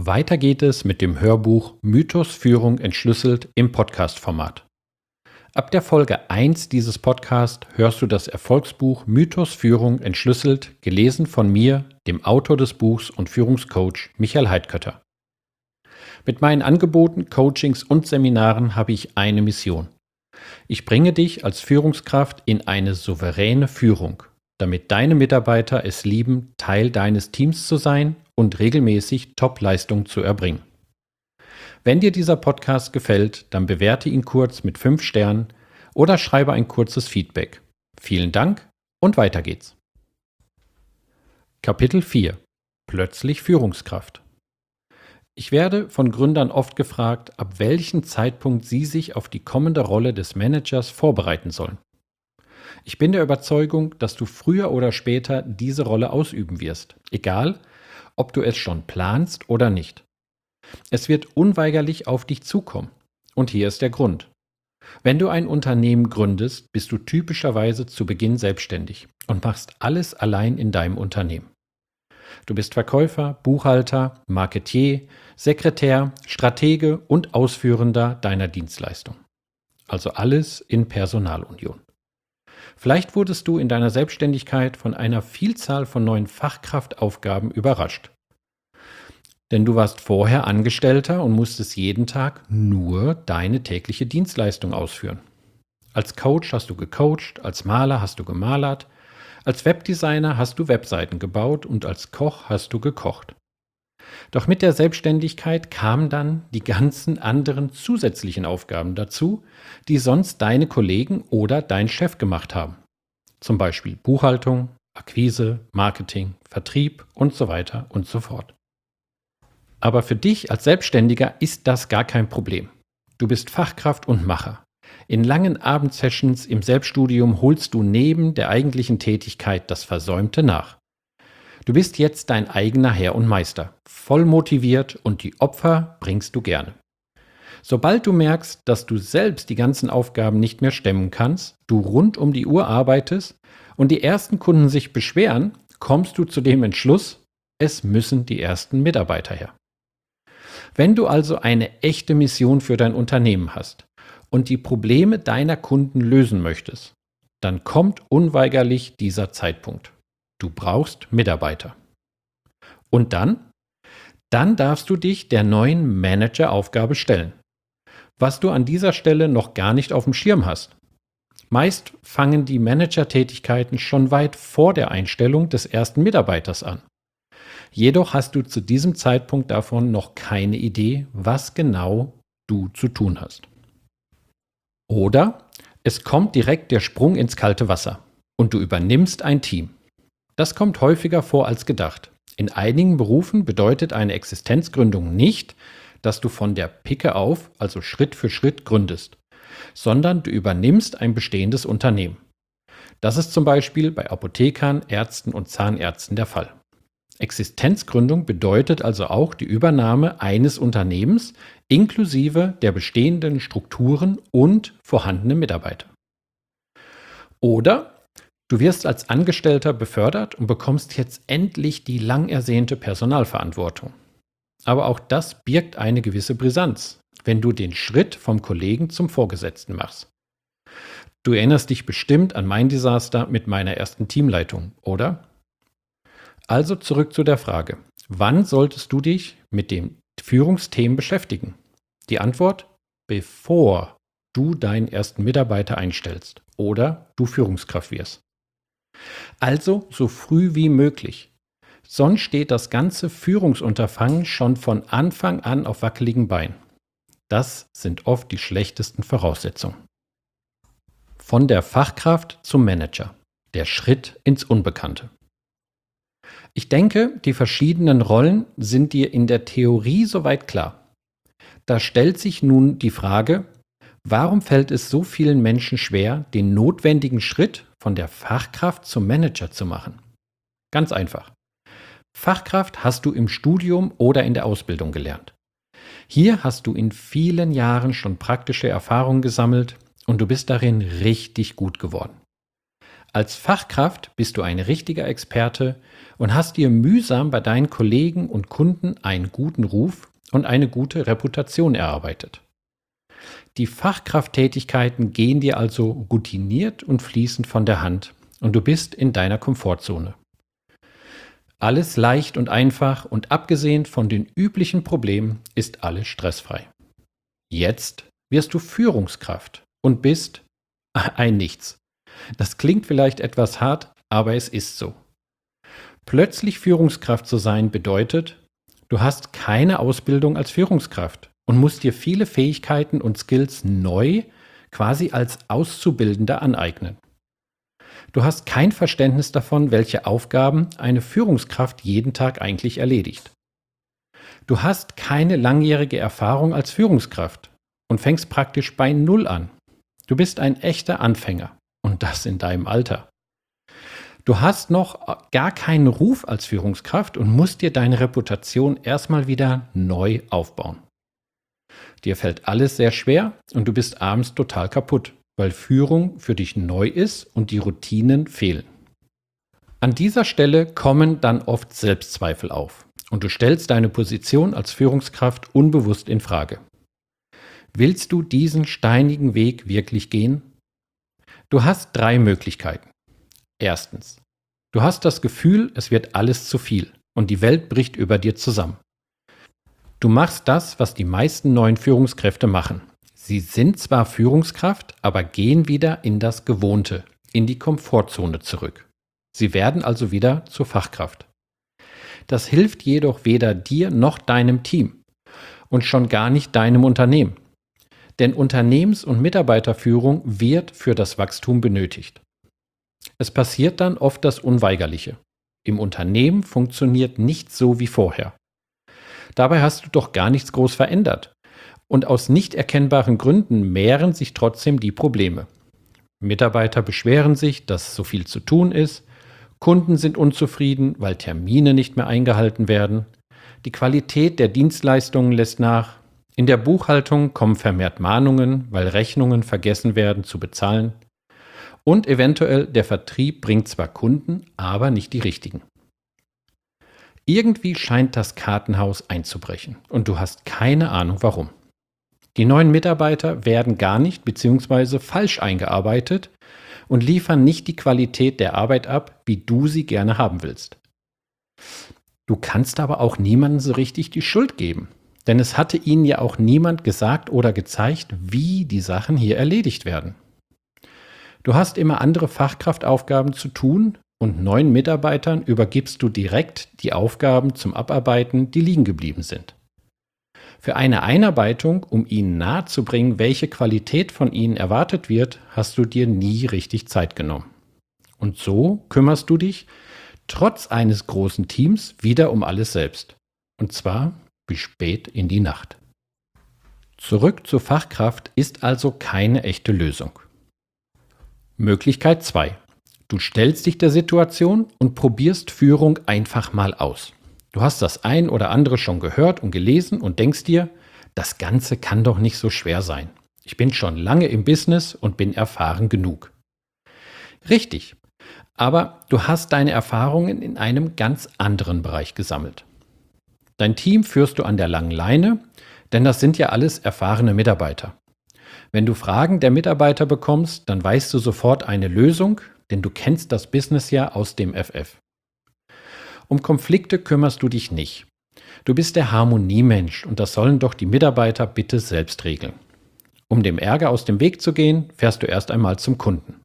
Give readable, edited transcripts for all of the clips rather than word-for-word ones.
Weiter geht es mit dem Hörbuch Mythos Führung entschlüsselt im Podcast-Format. Ab der Folge 1 dieses Podcasts hörst du das Erfolgsbuch Mythos Führung entschlüsselt, gelesen von mir, dem Autor des Buchs und Führungscoach Michael Heidkötter. Mit meinen Angeboten, Coachings und Seminaren habe ich eine Mission. Ich bringe dich als Führungskraft in eine souveräne Führung, damit deine Mitarbeiter es lieben, Teil deines Teams zu sein und regelmäßig Top-Leistung zu erbringen. Wenn dir dieser Podcast gefällt, dann bewerte ihn kurz mit 5 Sternen oder schreibe ein kurzes Feedback. Vielen Dank und weiter geht's. Kapitel 4: Plötzlich Führungskraft. Ich werde von Gründern oft gefragt, ab welchem Zeitpunkt sie sich auf die kommende Rolle des Managers vorbereiten sollen. Ich bin der Überzeugung, dass du früher oder später diese Rolle ausüben wirst, egal, ob du es schon planst oder nicht. Es wird unweigerlich auf dich zukommen. Und hier ist der Grund. Wenn du ein Unternehmen gründest, bist du typischerweise zu Beginn selbstständig und machst alles allein in deinem Unternehmen. Du bist Verkäufer, Buchhalter, Marketier, Sekretär, Stratege und Ausführender deiner Dienstleistung. Also alles in Personalunion. Vielleicht wurdest du in deiner Selbstständigkeit von einer Vielzahl von neuen Fachkraftaufgaben überrascht. Denn du warst vorher Angestellter und musstest jeden Tag nur deine tägliche Dienstleistung ausführen. Als Coach hast du gecoacht, als Maler hast du gemalert, als Webdesigner hast du Webseiten gebaut und als Koch hast du gekocht. Doch mit der Selbstständigkeit kamen dann die ganzen anderen zusätzlichen Aufgaben dazu, die sonst deine Kollegen oder dein Chef gemacht haben. Zum Beispiel Buchhaltung, Akquise, Marketing, Vertrieb und so weiter und so fort. Aber für dich als Selbstständiger ist das gar kein Problem. Du bist Fachkraft und Macher. In langen Abendsessions im Selbststudium holst du neben der eigentlichen Tätigkeit das Versäumte nach. Du bist jetzt dein eigener Herr und Meister, voll motiviert und die Opfer bringst du gerne. Sobald du merkst, dass du selbst die ganzen Aufgaben nicht mehr stemmen kannst, du rund um die Uhr arbeitest und die ersten Kunden sich beschweren, kommst du zu dem Entschluss, es müssen die ersten Mitarbeiter her. Wenn du also eine echte Mission für dein Unternehmen hast und die Probleme deiner Kunden lösen möchtest, dann kommt unweigerlich dieser Zeitpunkt. Du brauchst Mitarbeiter. Und dann? Dann darfst du dich der neuen Manageraufgabe stellen, was du an dieser Stelle noch gar nicht auf dem Schirm hast. Meist fangen die Managertätigkeiten schon weit vor der Einstellung des ersten Mitarbeiters an. Jedoch hast du zu diesem Zeitpunkt davon noch keine Idee, was genau du zu tun hast. Oder es kommt direkt der Sprung ins kalte Wasser und du übernimmst ein Team. Das kommt häufiger vor als gedacht. In einigen Berufen bedeutet eine Existenzgründung nicht, dass du von der Pike auf, also Schritt für Schritt gründest, sondern du übernimmst ein bestehendes Unternehmen. Das ist zum Beispiel bei Apothekern, Ärzten und Zahnärzten der Fall. Existenzgründung bedeutet also auch die Übernahme eines Unternehmens inklusive der bestehenden Strukturen und vorhandenen Mitarbeiter. Oder du wirst als Angestellter befördert und bekommst jetzt endlich die lang ersehnte Personalverantwortung. Aber auch das birgt eine gewisse Brisanz, wenn du den Schritt vom Kollegen zum Vorgesetzten machst. Du erinnerst dich bestimmt an mein Desaster mit meiner ersten Teamleitung, oder? Also zurück zu der Frage, wann solltest du dich mit den Führungsthemen beschäftigen? Die Antwort: bevor du deinen ersten Mitarbeiter einstellst oder du Führungskraft wirst. Also so früh wie möglich. Sonst steht das ganze Führungsunterfangen schon von Anfang an auf wackeligen Beinen. Das sind oft die schlechtesten Voraussetzungen. Von der Fachkraft zum Manager. Der Schritt ins Unbekannte. Ich denke, die verschiedenen Rollen sind dir in der Theorie soweit klar. Da stellt sich nun die Frage, warum fällt es so vielen Menschen schwer, den notwendigen Schritt von der Fachkraft zum Manager zu machen? Ganz einfach. Fachkraft hast du im Studium oder in der Ausbildung gelernt. Hier hast du in vielen Jahren schon praktische Erfahrungen gesammelt und du bist darin richtig gut geworden. Als Fachkraft bist du ein richtiger Experte und hast dir mühsam bei deinen Kollegen und Kunden einen guten Ruf und eine gute Reputation erarbeitet. Die Fachkrafttätigkeiten gehen dir also routiniert und fließend von der Hand und du bist in deiner Komfortzone. Alles leicht und einfach und abgesehen von den üblichen Problemen ist alles stressfrei. Jetzt wirst du Führungskraft und bist ein Nichts. Das klingt vielleicht etwas hart, aber es ist so. Plötzlich Führungskraft zu sein bedeutet, du hast keine Ausbildung als Führungskraft und musst dir viele Fähigkeiten und Skills neu, quasi als Auszubildender aneignen. Du hast kein Verständnis davon, welche Aufgaben eine Führungskraft jeden Tag eigentlich erledigt. Du hast keine langjährige Erfahrung als Führungskraft und fängst praktisch bei Null an. Du bist ein echter Anfänger und das in deinem Alter. Du hast noch gar keinen Ruf als Führungskraft und musst dir deine Reputation erstmal wieder neu aufbauen. Dir fällt alles sehr schwer und du bist abends total kaputt, weil Führung für dich neu ist und die Routinen fehlen. An dieser Stelle kommen dann oft Selbstzweifel auf und du stellst deine Position als Führungskraft unbewusst in Frage. Willst du diesen steinigen Weg wirklich gehen? Du hast 3 Möglichkeiten. Erstens, du hast das Gefühl, es wird alles zu viel und die Welt bricht über dir zusammen. Du machst das, was die meisten neuen Führungskräfte machen. Sie sind zwar Führungskraft, aber gehen wieder in das Gewohnte, in die Komfortzone zurück. Sie werden also wieder zur Fachkraft. Das hilft jedoch weder dir noch deinem Team und schon gar nicht deinem Unternehmen. Denn Unternehmens- und Mitarbeiterführung wird für das Wachstum benötigt. Es passiert dann oft das Unweigerliche. Im Unternehmen funktioniert nichts so wie vorher. Dabei hast du doch gar nichts groß verändert. Und aus nicht erkennbaren Gründen mehren sich trotzdem die Probleme. Mitarbeiter beschweren sich, dass so viel zu tun ist. Kunden sind unzufrieden, weil Termine nicht mehr eingehalten werden. Die Qualität der Dienstleistungen lässt nach. In der Buchhaltung kommen vermehrt Mahnungen, weil Rechnungen vergessen werden zu bezahlen. Und eventuell der Vertrieb bringt zwar Kunden, aber nicht die richtigen. Irgendwie scheint das Kartenhaus einzubrechen und du hast keine Ahnung warum. Die neuen Mitarbeiter werden gar nicht bzw. falsch eingearbeitet und liefern nicht die Qualität der Arbeit ab, wie du sie gerne haben willst. Du kannst aber auch niemandem so richtig die Schuld geben, denn es hatte ihnen ja auch niemand gesagt oder gezeigt, wie die Sachen hier erledigt werden. Du hast immer andere Fachkraftaufgaben zu tun und neuen Mitarbeitern übergibst du direkt die Aufgaben zum Abarbeiten, die liegen geblieben sind. Für eine Einarbeitung, um ihnen nahezubringen, welche Qualität von ihnen erwartet wird, hast du dir nie richtig Zeit genommen. Und so kümmerst du dich, trotz eines großen Teams, wieder um alles selbst. Und zwar bis spät in die Nacht. Zurück zur Fachkraft ist also keine echte Lösung. Möglichkeit 2. Du stellst dich der Situation und probierst Führung einfach mal aus. Du hast das ein oder andere schon gehört und gelesen und denkst dir, das Ganze kann doch nicht so schwer sein. Ich bin schon lange im Business und bin erfahren genug. Richtig, aber du hast deine Erfahrungen in einem ganz anderen Bereich gesammelt. Dein Team führst du an der langen Leine, denn das sind ja alles erfahrene Mitarbeiter. Wenn du Fragen der Mitarbeiter bekommst, dann weißt du sofort eine Lösung, denn du kennst das Business ja aus dem FF. Um Konflikte kümmerst du dich nicht. Du bist der Harmoniemensch und das sollen doch die Mitarbeiter bitte selbst regeln. Um dem Ärger aus dem Weg zu gehen, fährst du erst einmal zum Kunden.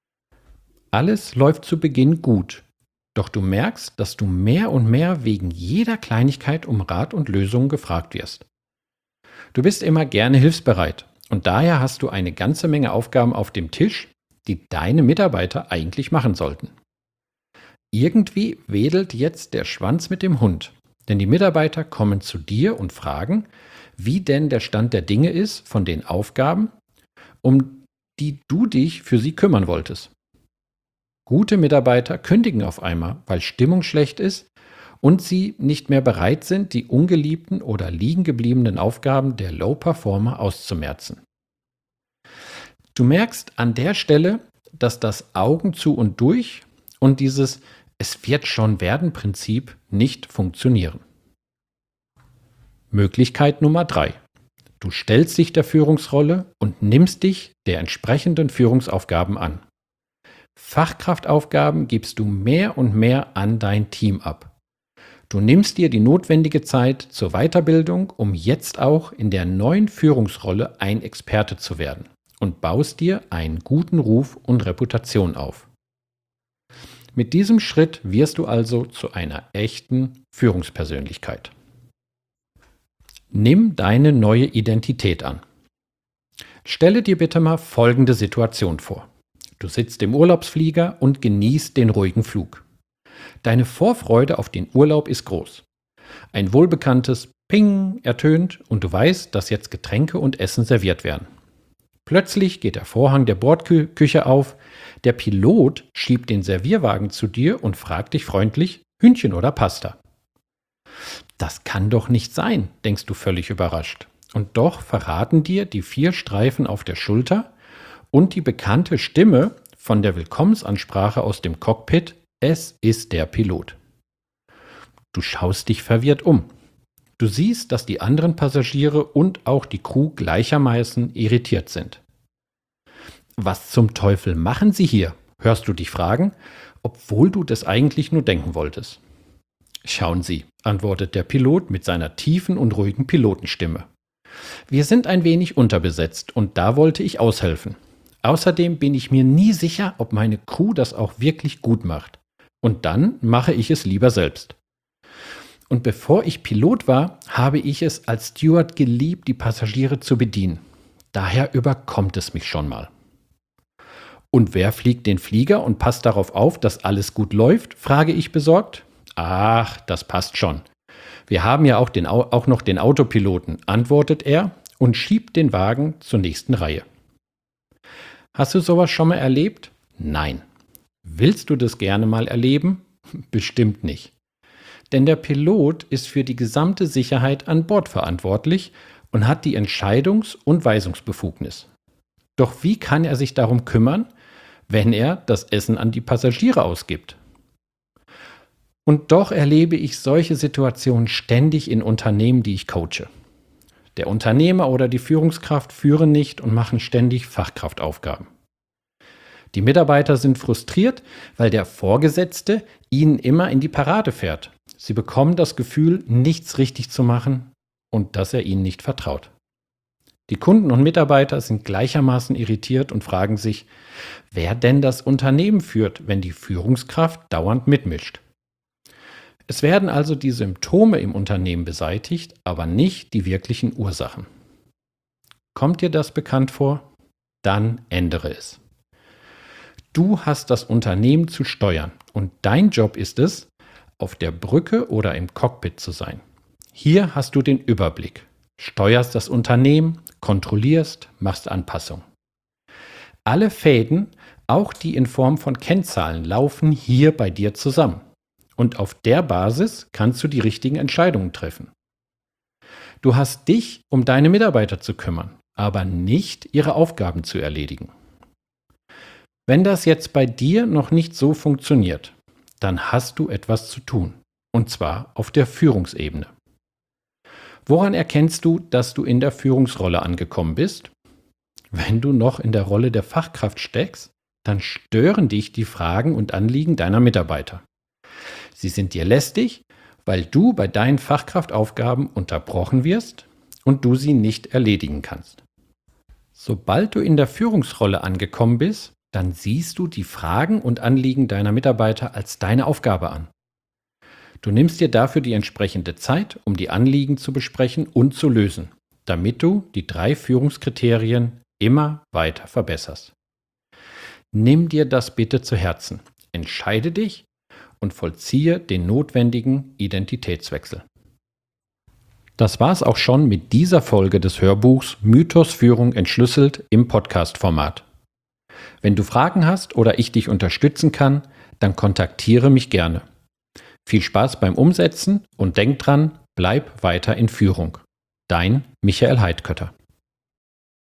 Alles läuft zu Beginn gut, doch du merkst, dass du mehr und mehr wegen jeder Kleinigkeit um Rat und Lösungen gefragt wirst. Du bist immer gerne hilfsbereit und daher hast du eine ganze Menge Aufgaben auf dem Tisch, die deine Mitarbeiter eigentlich machen sollten. Irgendwie wedelt jetzt der Schwanz mit dem Hund, denn die Mitarbeiter kommen zu dir und fragen, wie denn der Stand der Dinge ist von den Aufgaben, um die du dich für sie kümmern wolltest. Gute Mitarbeiter kündigen auf einmal, weil Stimmung schlecht ist und sie nicht mehr bereit sind, die ungeliebten oder liegen gebliebenen Aufgaben der Low-Performer auszumerzen. Du merkst an der Stelle, dass das Augen zu und durch und dieses Es wird schon werden Prinzip nicht funktionieren. Möglichkeit Nummer 3. Du stellst dich der Führungsrolle und nimmst dich der entsprechenden Führungsaufgaben an. Fachkraftaufgaben gibst du mehr und mehr an dein Team ab. Du nimmst dir die notwendige Zeit zur Weiterbildung, um jetzt auch in der neuen Führungsrolle ein Experte zu werden und baust dir einen guten Ruf und Reputation auf. Mit diesem Schritt wirst du also zu einer echten Führungspersönlichkeit. Nimm deine neue Identität an. Stelle dir bitte mal folgende Situation vor. Du sitzt im Urlaubsflieger und genießt den ruhigen Flug. Deine Vorfreude auf den Urlaub ist groß. Ein wohlbekanntes Ping ertönt und du weißt, dass jetzt Getränke und Essen serviert werden. Plötzlich geht der Vorhang der Bordküche auf, der Pilot schiebt den Servierwagen zu dir und fragt dich freundlich, Hühnchen oder Pasta? Das kann doch nicht sein, denkst du völlig überrascht. Und doch verraten dir die 4 Streifen auf der Schulter und die bekannte Stimme von der Willkommensansprache aus dem Cockpit, es ist der Pilot. Du schaust dich verwirrt um. Du siehst, dass die anderen Passagiere und auch die Crew gleichermaßen irritiert sind. Was zum Teufel machen Sie hier? Hörst du dich fragen, obwohl du das eigentlich nur denken wolltest. Schauen Sie, antwortet der Pilot mit seiner tiefen und ruhigen Pilotenstimme. Wir sind ein wenig unterbesetzt und da wollte ich aushelfen. Außerdem bin ich mir nie sicher, ob meine Crew das auch wirklich gut macht. Und dann mache ich es lieber selbst. Und bevor ich Pilot war, habe ich es als Steward geliebt, die Passagiere zu bedienen. Daher überkommt es mich schon mal. Und wer fliegt den Flieger und passt darauf auf, dass alles gut läuft, frage ich besorgt. Ach, das passt schon. Wir haben ja auch noch den Autopiloten, antwortet er und schiebt den Wagen zur nächsten Reihe. Hast du sowas schon mal erlebt? Nein. Willst du das gerne mal erleben? Bestimmt nicht. Denn der Pilot ist für die gesamte Sicherheit an Bord verantwortlich und hat die Entscheidungs- und Weisungsbefugnis. Doch wie kann er sich darum kümmern, wenn er das Essen an die Passagiere ausgibt? Und doch erlebe ich solche Situationen ständig in Unternehmen, die ich coache. Der Unternehmer oder die Führungskraft führen nicht und machen ständig Fachkraftaufgaben. Die Mitarbeiter sind frustriert, weil der Vorgesetzte ihnen immer in die Parade fährt. Sie bekommen das Gefühl, nichts richtig zu machen und dass er ihnen nicht vertraut. Die Kunden und Mitarbeiter sind gleichermaßen irritiert und fragen sich, wer denn das Unternehmen führt, wenn die Führungskraft dauernd mitmischt. Es werden also die Symptome im Unternehmen beseitigt, aber nicht die wirklichen Ursachen. Kommt dir das bekannt vor? Dann ändere es. Du hast das Unternehmen zu steuern und dein Job ist es, auf der Brücke oder im Cockpit zu sein. Hier hast du den Überblick, steuerst das Unternehmen, kontrollierst, machst Anpassungen. Alle Fäden, auch die in Form von Kennzahlen, laufen hier bei dir zusammen. Und auf der Basis kannst du die richtigen Entscheidungen treffen. Du hast dich um deine Mitarbeiter zu kümmern, aber nicht ihre Aufgaben zu erledigen. Wenn das jetzt bei dir noch nicht so funktioniert, dann hast du etwas zu tun, und zwar auf der Führungsebene. Woran erkennst du, dass du in der Führungsrolle angekommen bist? Wenn du noch in der Rolle der Fachkraft steckst, dann stören dich die Fragen und Anliegen deiner Mitarbeiter. Sie sind dir lästig, weil du bei deinen Fachkraftaufgaben unterbrochen wirst und du sie nicht erledigen kannst. Sobald du in der Führungsrolle angekommen bist, dann siehst du die Fragen und Anliegen deiner Mitarbeiter als deine Aufgabe an. Du nimmst dir dafür die entsprechende Zeit, um die Anliegen zu besprechen und zu lösen, damit du die 3 Führungskriterien immer weiter verbesserst. Nimm dir das bitte zu Herzen, entscheide dich und vollziehe den notwendigen Identitätswechsel. Das war's auch schon mit dieser Folge des Hörbuchs Mythos Führung entschlüsselt im Podcast-Format. Wenn du Fragen hast oder ich dich unterstützen kann, dann kontaktiere mich gerne. Viel Spaß beim Umsetzen und denk dran, bleib weiter in Führung. Dein Michael Heidkötter.